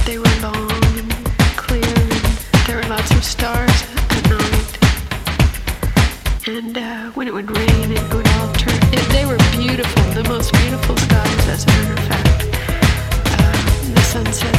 they were long and clear, and there were lots of stars at night. And when it would rain, it would all turn. They were beautiful, the most beautiful skies, as a matter of fact. The sunset